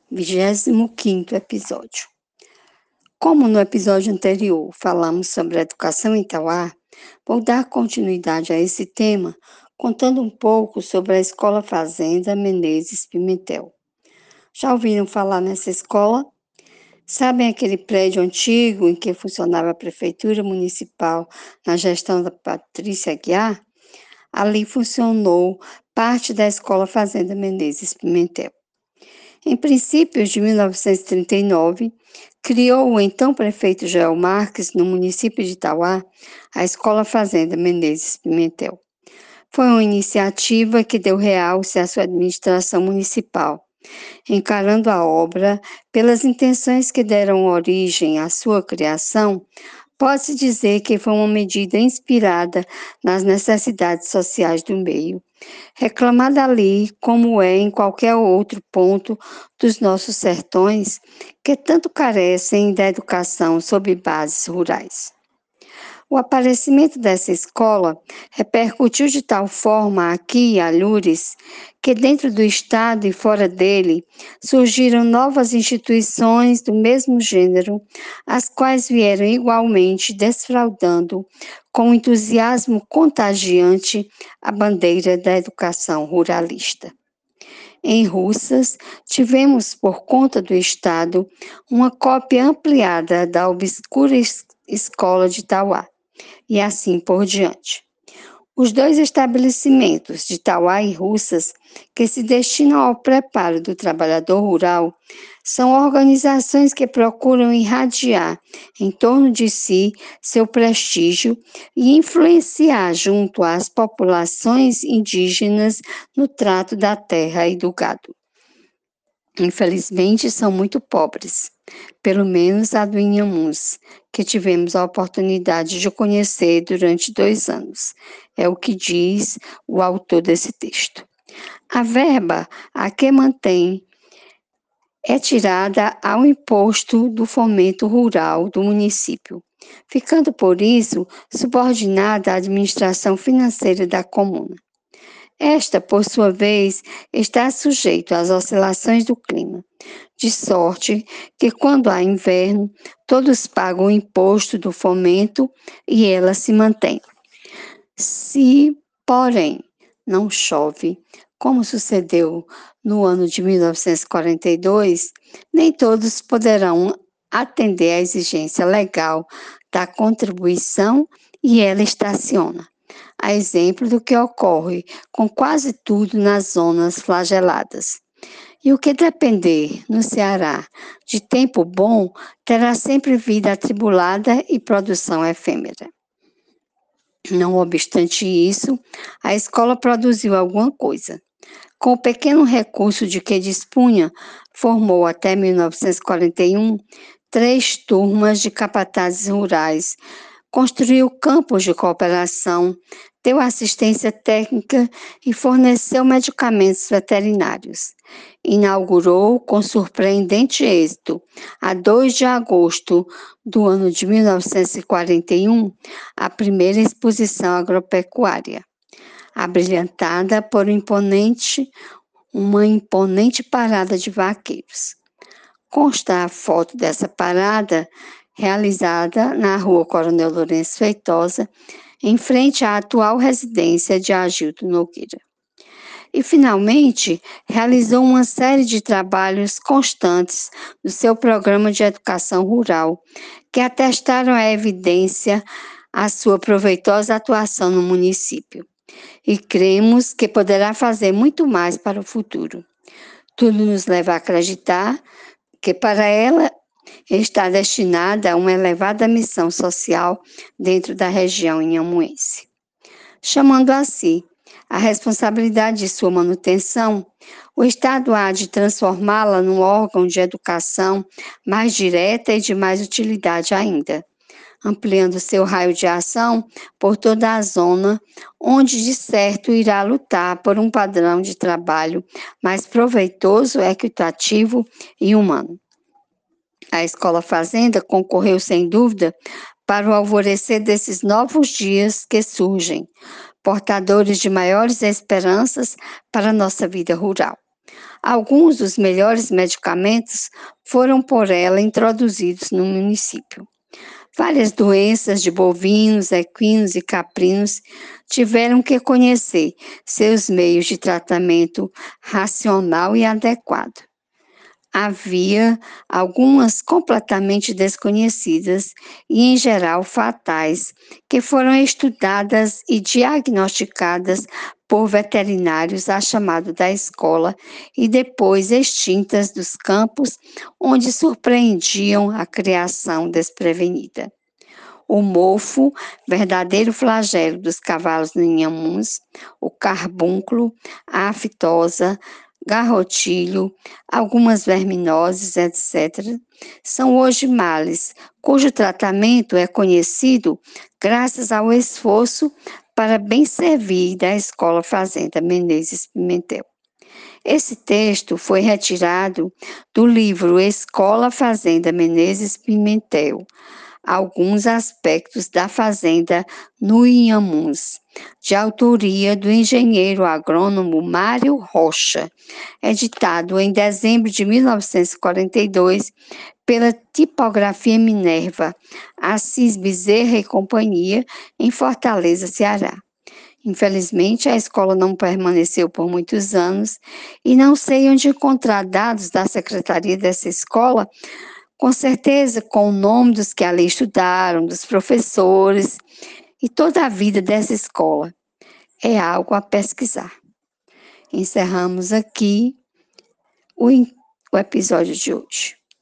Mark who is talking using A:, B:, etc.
A: 25º episódio. Como no episódio anterior falamos sobre a educação em Tauá, vou dar continuidade a esse tema contando um pouco sobre a Escola Fazenda Menezes Pimentel. Já ouviram falar nessa escola? Sabem aquele prédio antigo em que funcionava a Prefeitura Municipal na gestão da Patrícia Aguiar? Ali funcionou parte da Escola Fazenda Menezes Pimentel. Em princípios de 1939, criou o então prefeito Joel Marques, no município de Tauá, a Escola Fazenda Menezes Pimentel. Foi uma iniciativa que deu realce à sua administração municipal, encarando a obra pelas intenções que deram origem à sua criação. Pode-se dizer que foi uma medida inspirada nas necessidades sociais do meio, reclamada ali como é em qualquer outro ponto dos nossos sertões que tanto carecem da educação sob bases rurais. O aparecimento dessa escola repercutiu de tal forma aqui em Alures que dentro do estado e fora dele surgiram novas instituições do mesmo gênero, as quais vieram igualmente desfraudando com entusiasmo contagiante a bandeira da educação ruralista. Em Russas, tivemos, por conta do Estado, uma cópia ampliada da obscura escola de Tauá, e assim por diante. Os dois estabelecimentos de Tauá e Russas, que se destinam ao preparo do trabalhador rural, são organizações que procuram irradiar em torno de si seu prestígio e influenciar junto às populações indígenas no trato da terra e do gado. Infelizmente, são muito pobres, pelo menos a do Inhamuns, que tivemos a oportunidade de conhecer durante 2 anos. É o que diz o autor desse texto. A verba a que mantém é tirada ao imposto do fomento rural do município, ficando por isso subordinada à administração financeira da comuna. Esta, por sua vez, está sujeita às oscilações do clima, de sorte que, quando há inverno, todos pagam o imposto do fomento e ela se mantém. Se, porém, não chove, como sucedeu no ano de 1942, nem todos poderão atender à exigência legal da contribuição e ela estaciona. A exemplo do que ocorre com quase tudo nas zonas flageladas. E o que depender, no Ceará, de tempo bom, terá sempre vida atribulada e produção efêmera. Não obstante isso, a escola produziu alguma coisa. Com o pequeno recurso de que dispunha, formou até 1941 3 turmas de capatazes rurais, construiu campos de cooperação, deu assistência técnica e forneceu medicamentos veterinários. Inaugurou, com surpreendente êxito, a 2 de agosto do ano de 1941, a primeira exposição agropecuária, abrilhantada por uma imponente parada de vaqueiros. Consta a foto dessa parada, realizada na rua Coronel Lourenço Feitosa, em frente à atual residência de Agilton Nogueira. E, finalmente, realizou uma série de trabalhos constantes do seu programa de educação rural, que atestaram a evidência a sua proveitosa atuação no município. E cremos que poderá fazer muito mais para o futuro. Tudo nos leva a acreditar que para ela está destinada a uma elevada missão social dentro da região inhamuense. Chamando a si a responsabilidade de sua manutenção, o Estado há de transformá-la num órgão de educação mais direta e de mais utilidade ainda, ampliando seu raio de ação por toda a zona, onde de certo irá lutar por um padrão de trabalho mais proveitoso, equitativo e humano. A Escola Fazenda concorreu, sem dúvida, para o alvorecer desses novos dias que surgem, portadores de maiores esperanças para a nossa vida rural. Alguns dos melhores medicamentos foram por ela introduzidos no município. Várias doenças de bovinos, equinos e caprinos tiveram que conhecer seus meios de tratamento racional e adequado. Havia algumas completamente desconhecidas e, em geral, fatais, que foram estudadas e diagnosticadas por veterinários a chamado da escola e depois extintas dos campos onde surpreendiam a criação desprevenida. O mofo, verdadeiro flagelo dos cavalos no Inhamuns, o carbúnculo, a aftosa, garrotilho, algumas verminoses, etc., são hoje males, cujo tratamento é conhecido graças ao esforço para bem servir da Escola Fazenda Menezes Pimentel. Esse texto foi retirado do livro Escola Fazenda Menezes Pimentel, alguns aspectos da fazenda no Inhamuns, de autoria do engenheiro agrônomo Mário Rocha, editado em dezembro de 1942 pela Tipografia Minerva, Assis Bezerra e Companhia, em Fortaleza, Ceará. Infelizmente, a escola não permaneceu por muitos anos e não sei onde encontrar dados da secretaria dessa escola, com certeza com o nome dos que ali estudaram, dos professores e toda a vida dessa escola. É algo a pesquisar. Encerramos aqui o episódio de hoje.